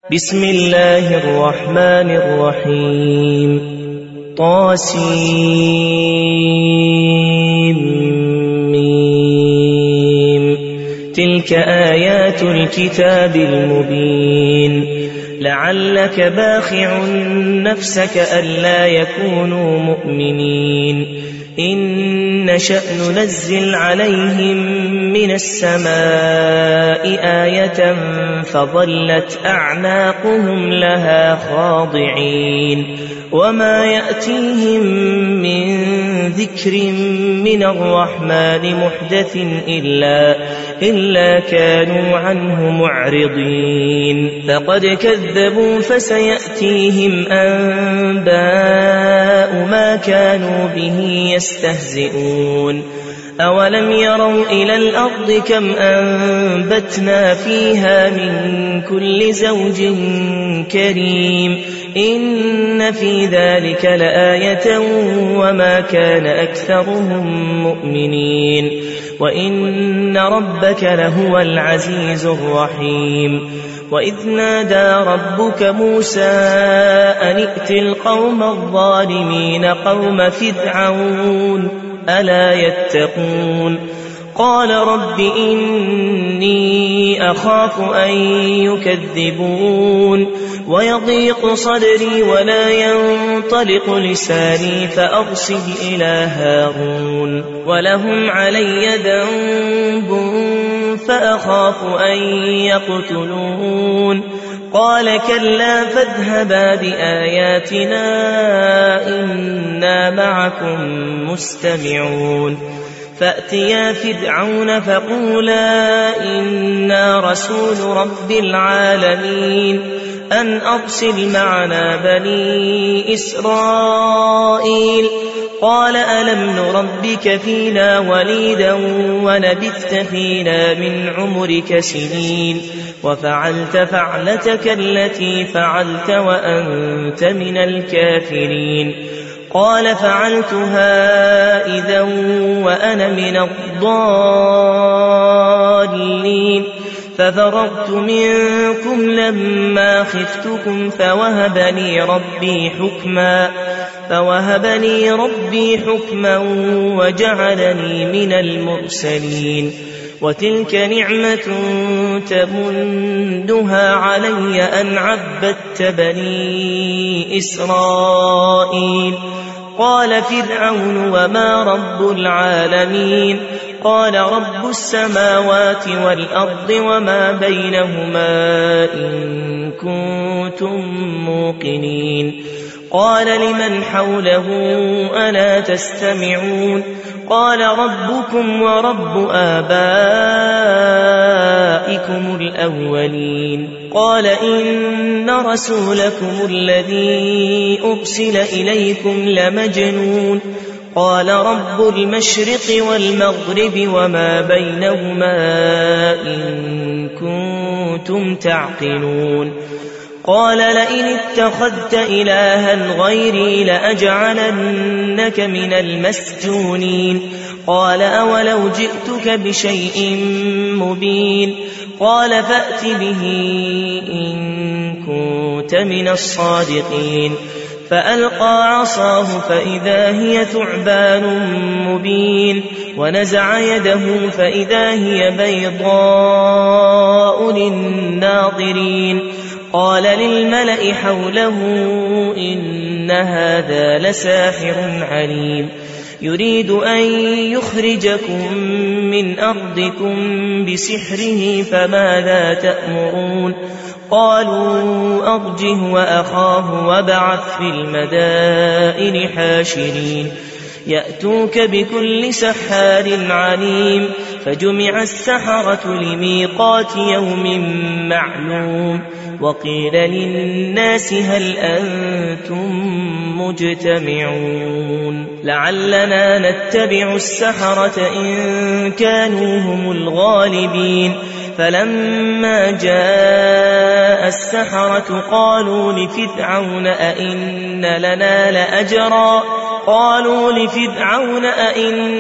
بسم الله الرحمن الرحيم طاسيم تلك آيات الكتاب المبين لعلك باخع نفسك ألا يكونوا مؤمنين إن نشأ ننزل عليهم من السماء آية فظلت أعناقهم لها خاضعين وما يأتيهم من ذكر من الرحمن محدث إلا كانوا عنه معرضين فقد كذبوا فسيأتيهم أنباء ما كانوا به يستهزئون أولم يروا إلى الأرض كم أنبتنا فيها من كل زوج كريم إن في ذلك لآية وما كان أكثرهم مؤمنين وإن ربك لهو العزيز الرحيم وإذ نادى ربك موسى أن ائت القوم الظالمين قوم فرعون ألا يتقون قال رب إني أخاف أن يكذبون ويضيق صدري ولا ينطلق لساني فأرسل إلى هارون ولهم علي ذنب فأخاف أن يقتلون قال كلا فاذهبا بآياتنا إنا معكم مستمعون فأتيا فرعون فقولا إنا رسول رب العالمين أن أرسل معنا بني إسرائيل قال ألم نربك فينا وليدا ولبثت فينا من عمرك سنين وفعلت فعلتك التي فعلت وأنت من الكافرين قال فعلتها إذا وأنا من الضالين ففررت منكم لما خفتكم فوهبني ربي حكما وجعلني من المرسلين وتلك نعمة تمنها علي أن عبدت بني إسرائيل قال فرعون وما رب العالمين قال رب السماوات والأرض وما بينهما إن كنتم موقنين قال لمن حوله ألا تستمعون قال ربكم ورب آبائكم الأولين قال إن رسولكم الذي أرسل إليكم لمجنون قال رب المشرق والمغرب وما بينهما إن كنتم تعقلون قال لئن اتخذت إلها غيري لأجعلنك من المسجونين قال أولو جئتك بشيء مبين قال فأت به إن كنت من الصادقين فألقى عصاه فإذا هي ثعبان مبين ونزع يده فإذا هي بيضاء للناظرين قال للملأ حوله إن هذا لساحر عليم يريد أن يخرجكم من أرضكم بسحره فماذا تأمرون قالوا أرجه وأخاه وابعث في المدائن حاشرين يأتوك بكل سحار عليم فجمع السحرة لميقات يوم معلوم وقيل للناس هل أنتم مجتمعون لعلنا نتبع السحرة إن كانوا هم الغالبين فلما جاء السحرة قالوا لفرعون أئن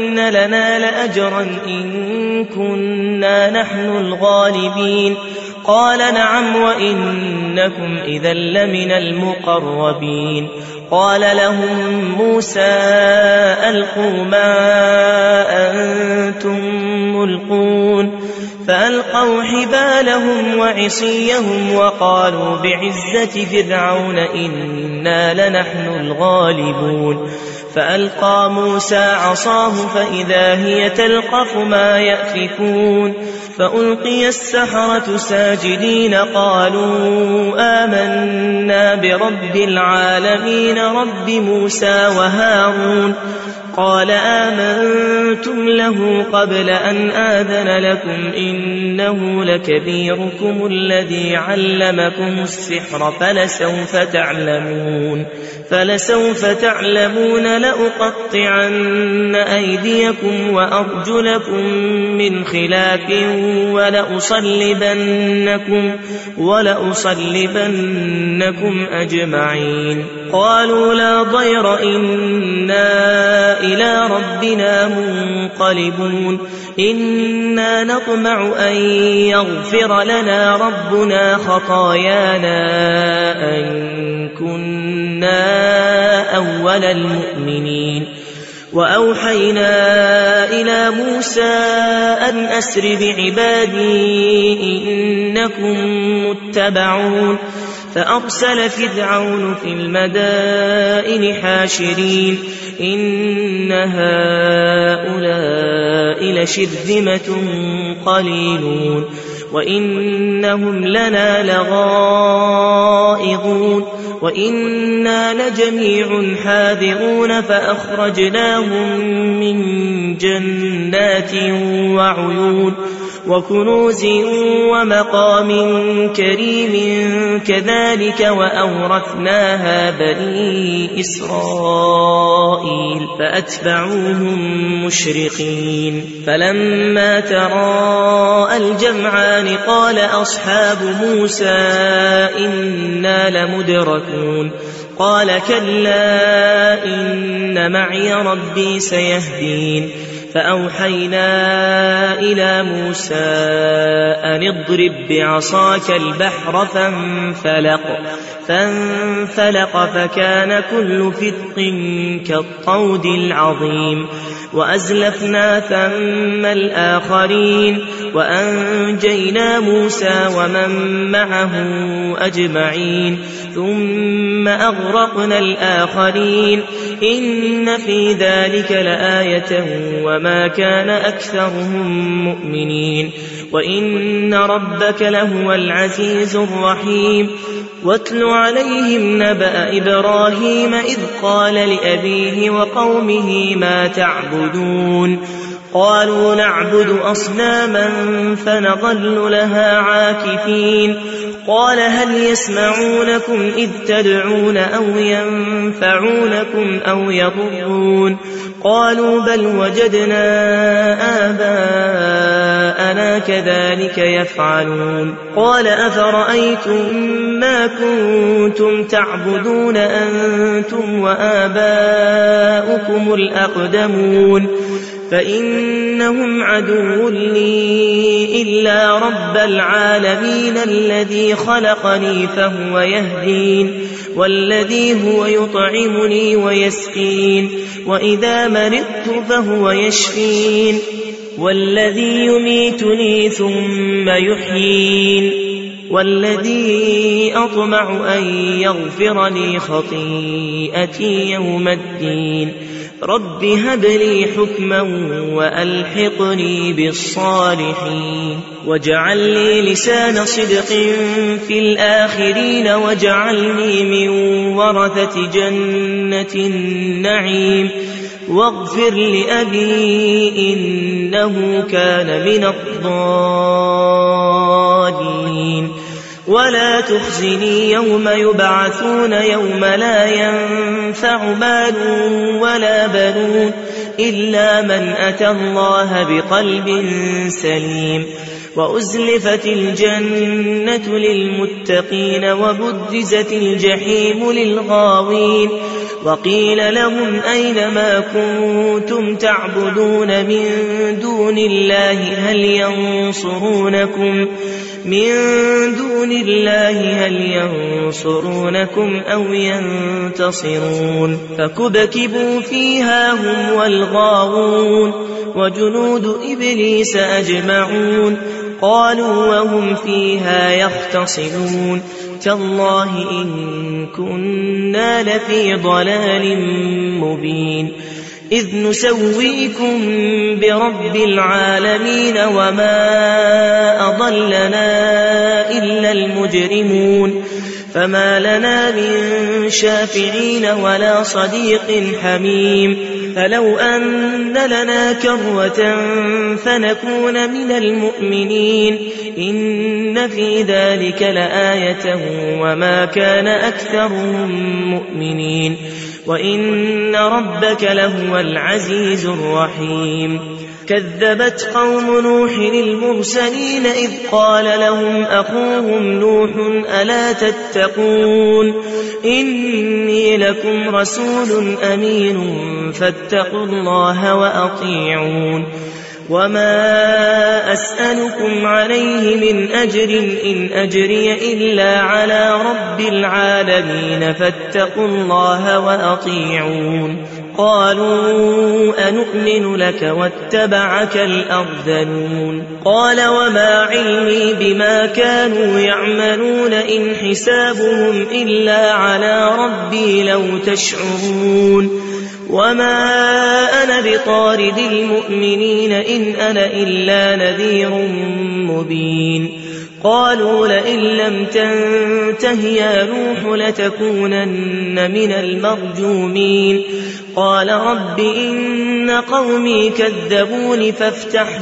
لنا لأجرا إن كنا نحن الغالبين قال نعم وإنكم إذا لمن المقربين قال لهم موسى ألقوا ما أنتم ملقون فألقوا حبالهم وعصيهم وقالوا بعزة فرعون إنا لنحن الغالبون فألقى موسى عصاه فإذا هي تلقف ما يأفكون فألقي السحرة ساجدين قالوا آمنا برب العالمين رب موسى وهارون قال آمنتم له قبل أن آذن لكم إنه لكبيركم الذي علمكم السحر فلسوف تعلمون لأقطعن أيديكم وأرجلكم من خلاف ولأصلبنكم أجمعين قالوا لا ضير إنا إلى ربنا منقلبون إنا نطمع أن يغفر لنا ربنا خطايانا أن كنا أول المؤمنين وأوحينا إلى موسى أن أسر بعبادي إنكم متبعون فأرسل فرعون في المدائن حاشرين إن هؤلاء لشرذمة قليلون وإنهم لنا لغائظون وإنا لجميع حاذرون فأخرجناهم من جنات وعيون وكنوز ومقام كريم كذلك وأورثناها بني إسرائيل فأتبعوهم مشرقين فلما تراءى الجمعان قال أصحاب موسى إنا لمدركون قال كلا إن معي ربي سيهدين فأوحينا إلى موسى أن اضرب بعصاك البحر فانفلق فكان كل فرق كالطود العظيم وأزلفنا ثم الآخرين وأنجينا موسى ومن معه أجمعين ثم أغرقنا الآخرين إن في ذلك لآية وما كان أكثرهم مؤمنين وإن ربك لهو العزيز الرحيم واتل عليهم نبأ إبراهيم إذ قال لأبيه وقومه ما تعبدون قالوا نعبد أصناما فنظل لها عاكفين قال هل يسمعونكم إذ تدعون أو ينفعونكم أو يضرون قالوا بل وجدنا آباءنا كذلك يفعلون قال أفرأيتم ما كنتم تعبدون أنتم وآباؤكم الأقدمون فإنهم عدو لي إلا رب العالمين الذي خلقني فهو يهدين والذي هو يطعمني ويسقين وإذا مرضت فهو يشفين والذي يميتني ثم يحيين والذي أطمع أن يغفر لي خطيئتي يوم الدين رب هب لي حكما وألحقني بالصالحين واجعل لي لسان صدق في الآخرين واجعلني من ورثة جنة النعيم واغفر لأبي إنه كان من الضالين ولا تخزني يوم يبعثون يوم لا ينفع مال ولا بنون إلا من أتى الله بقلب سليم وأزلفت الجنة للمتقين وبرزت الجحيم للغاوين وقيل لهم أين ما كنتم تعبدون من دون الله من دون الله هل ينصرونكم أو ينتصرون فكبكبوا فيها هم والغاوون وجنود إبليس أجمعون قالوا وهم فيها يختصمون تالله إن كنا لفي ضلال مبين إذ نسويكم برب العالمين وما أضلنا إلا المجرمون فما لنا من شافعين ولا صديق حميم فلو أن لنا كرة فنكون من المؤمنين إن في ذلك لآية وما كان أكثرهم مؤمنين وإن ربك لهو العزيز الرحيم كذبت قوم نوح المرسلين إذ قال لهم أخوهم نوح ألا تتقون إني لكم رسول أمين فاتقوا الله وأطيعون وما أسألكم عليه من أجر إن أجري إلا على رب العالمين فاتقوا الله وأطيعون قالوا أنؤمن لك واتبعك الأرذلون قال وما علمي بما كانوا يعملون إن حسابهم إلا على ربي لو تشعرون وما أنا بطارد المؤمنين إن أنا إلا نذير مبين قالوا لئن لم تنته يا نوح لتكونن من المرجومين قال رب إن قومي كذبون فافتح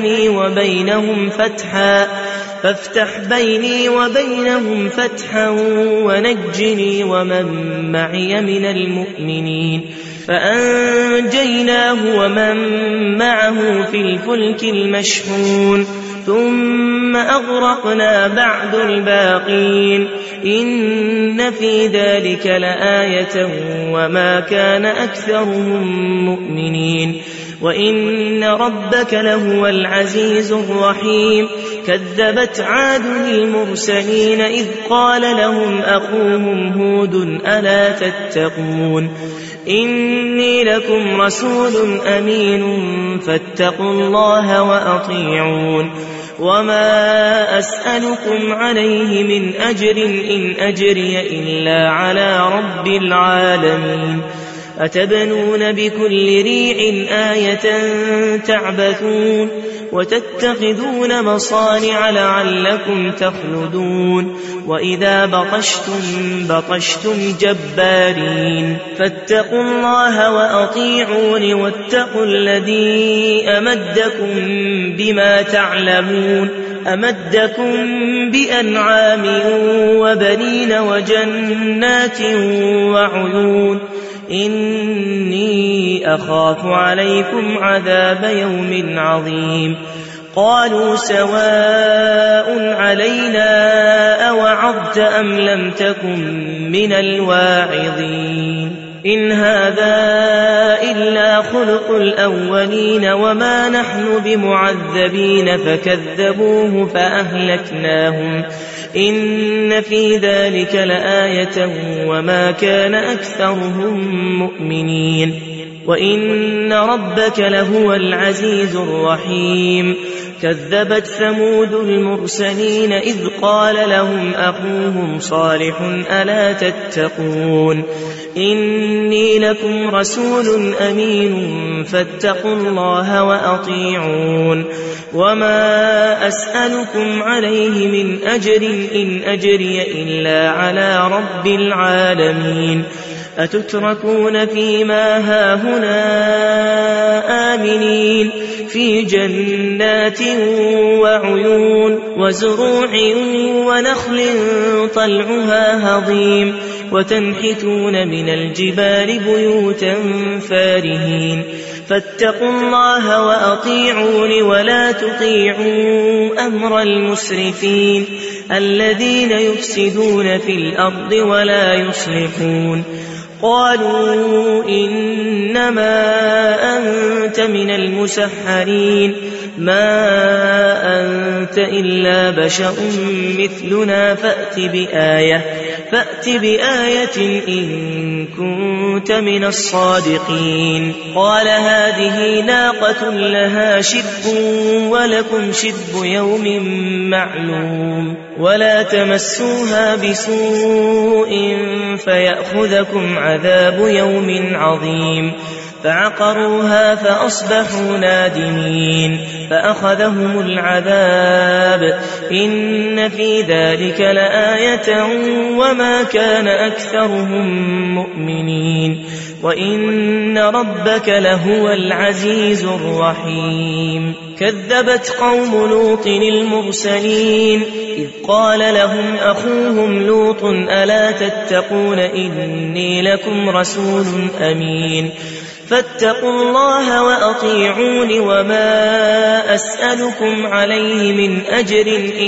بيني وبينهم فتحا ونجني ومن معي من المؤمنين فأنجيناه ومن معه في الفلك المشحون ثم أغرقنا بعد الباقين إن في ذلك لآية وما كان أكثرهم مؤمنين وإن ربك لهو العزيز الرحيم كذبت عاد المرسلين إذ قال لهم أخوهم هود ألا تتقون إني لكم رسول أمين فاتقوا الله وأطيعون وما أسألكم عليه من أجر إن أجري إلا على رب العالمين أتبنون بكل ريع آية تعبثون وتتخذون مصانع لعلكم تخلدون وإذا بطشتم جبارين فاتقوا الله وأطيعون واتقوا الذي أمدكم بما تعلمون أمدكم بأنعام وبنين وجنات وعيون إني أخاف عليكم عذاب يوم عظيم قالوا سواء علينا أوعظت أم لم تكن من الواعظين إن هذا إلا خلق الأولين وما نحن بمعذبين فكذبوه فأهلكناهم إن في ذلك لآية وما كان أكثرهم مؤمنين وإن ربك لهو العزيز الرحيم كذبت ثمود المرسلين إذ قال لهم أخوهم صالح ألا تتقون إني لكم رسول أمين فاتقوا الله وأطيعون وما أسألكم عليه من أجر إن أجري إلا على رب العالمين أتتركون فيما هاهنا آمنين في جنات وعيون وزروع ونخل طلعها هضيم وتنحتون من الجبال بيوتا فارهين فاتقوا الله وأطيعون ولا تطيعوا أمر المسرفين الذين يفسدون في الأرض ولا يصلحون قالوا إنما أنت من المسحرين ما أنت إلا بشر مثلنا فأت بآية إن كنت من الصادقين قال هذه ناقة لها شرب ولكم شرب يوم معلوم ولا تمسوها بسوء فيأخذكم عذاب يوم عظيم فعقروها فأصبحوا نادمين فأخذهم العذاب إن في ذلك لآية وما كان أكثرهم مؤمنين وإن ربك لهو العزيز الرحيم كذبت قوم لوط المرسلين إذ قال لهم أخوهم لوط ألا تتقون إني لكم رسول أمين فاتقوا الله وأطيعون وما أسألكم عليه من أجر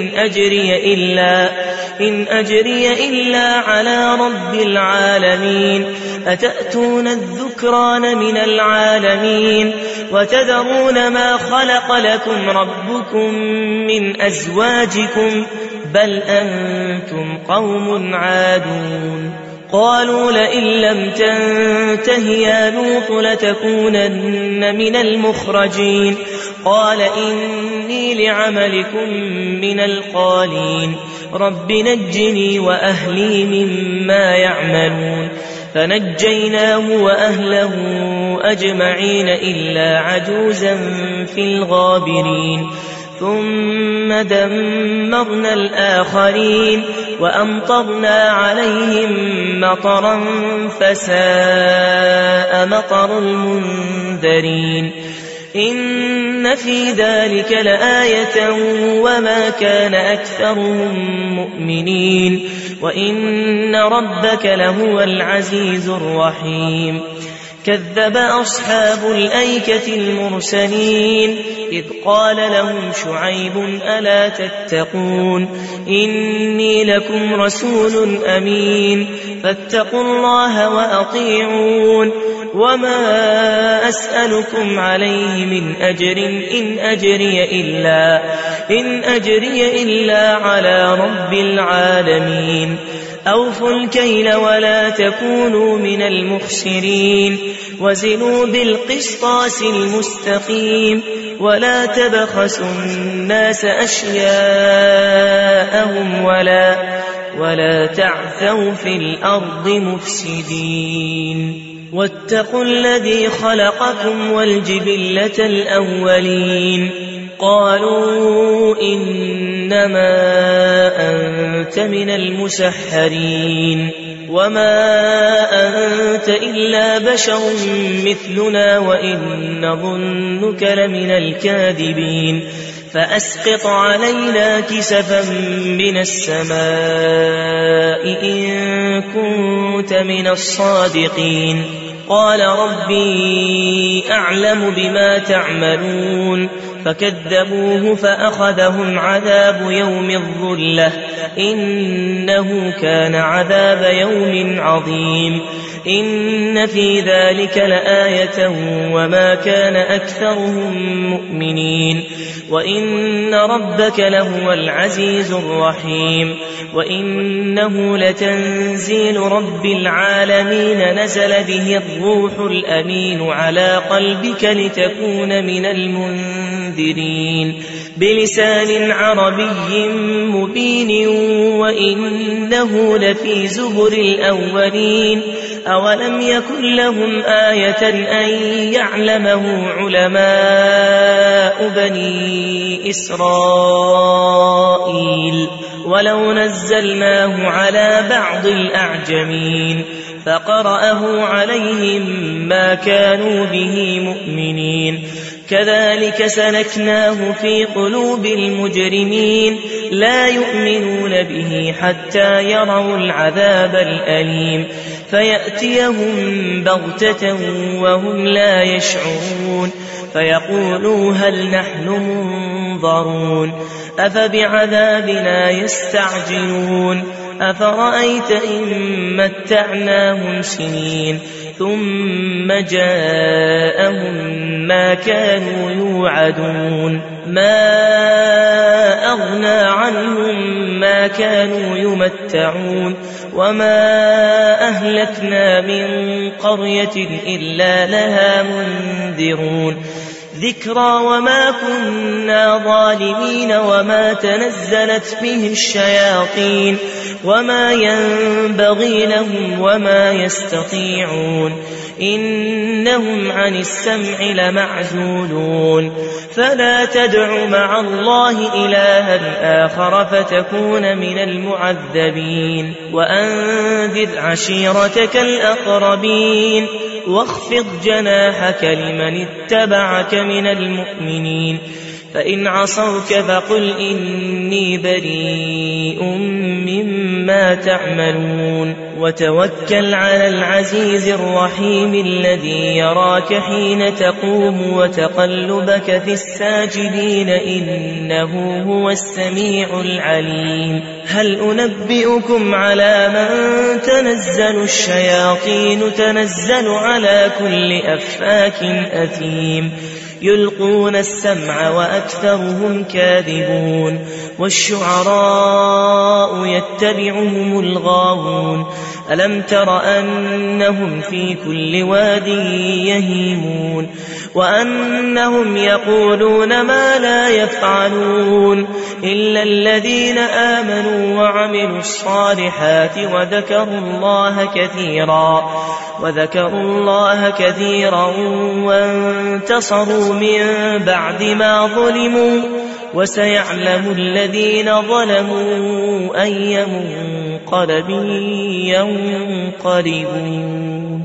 إن أجري إلا على رب العالمين أتأتون الذكران من العالمين وتذرون ما خلق لكم ربكم من أزواجكم بل أنتم قوم عادون قالوا لئن لم تنته يا لوط لتكونن من المخرجين قال إني لعملكم من القالين رب نجني وأهلي مما يعملون فنجيناه وأهله أجمعين إلا عجوزا في الغابرين ثم دمرنا الآخرين وأمطرنا عليهم مطرا فساء مطر المنذرين إن في ذلك لآية وما كان أكثرهم مؤمنين وإن ربك لهو العزيز الرحيم كذب أصحاب الأيكة المرسلين إذ قال لهم شعيب ألا تتقون إني لكم رسول أمين فاتقوا الله وأطيعون وما أسألكم عليه من أجر إن أجري إلا على رب العالمين أوفوا الكيل ولا تكونوا من المخسرين وزنوا بالقسطاس المستقيم ولا تبخسوا الناس أشياءهم ولا تعثوا في الأرض مفسدين واتقوا الذي خلقكم والجبلة الأولين قالوا إنما أنت من المسحرين وما أنت إلا بشر مثلنا وإن نظنك لمن الكاذبين فأسقط علينا كسفا من السماء إن كنت من الصادقين قال ربي أعلم بما تعملون فكذبوه فأخذهم عذاب يوم الظلة إنه كان عذاب يوم عظيم إن في ذلك لآية وما كان أكثرهم مؤمنين وإن ربك لهو العزيز الرحيم وإنه لتنزيل رب العالمين نزل به الروح الأمين على قلبك لتكون من المنذرين بلسان عربي مبين وإنه لفي زبر الأولين أولم يكن لهم آية أن يعلمه علماء بني إسرائيل ولو نزلناه على بعض الأعجمين فقرأه عليهم ما كانوا به مؤمنين كذلك سلكناه في قلوب المجرمين لا يؤمنون به حتى يروا العذاب الأليم فيأتيهم بغتة وهم لا يشعرون فيقولوا هل نحن منظرون أفبعذابنا يستعجلون أفرأيت إن متعناهم سنين ثم جاءهم ما كانوا يوعدون ما أغنى عنهم ما كانوا يمتعون وما أهلكنا من قرية إلا لها منذرون ذكرى وما كنا ظالمين وما تنزلت به الشياطين وما ينبغي لهم وما يستطيعون إنهم عن السمع لمعزولون فلا تدع مع الله إلها آخر فتكون من المعذبين وأنذر عشيرتك الأقربين واخفض جناحك لمن اتبعك من المؤمنين فإن عصوك فقل إني بريء مما تعملون وتوكل على العزيز الرحيم الذي يراك حين تقوم وتقلبك في الساجدين إنه هو السميع العليم هل أنبئكم على من تنزل الشياطين تنزل على كل أفاك أثيم يلقون السمع وأكثرهم كاذبون والشعراء يتبعهم الغاوون ألم تر أنهم في كل واد يهيمون وأنهم يقولون ما لا يفعلون إلا الذين آمنوا وعملوا الصالحات وذكروا الله كثيرا وانتصروا من بعد ما ظلموا وسيعلم الذين ظلموا أي منقلب ينقلبون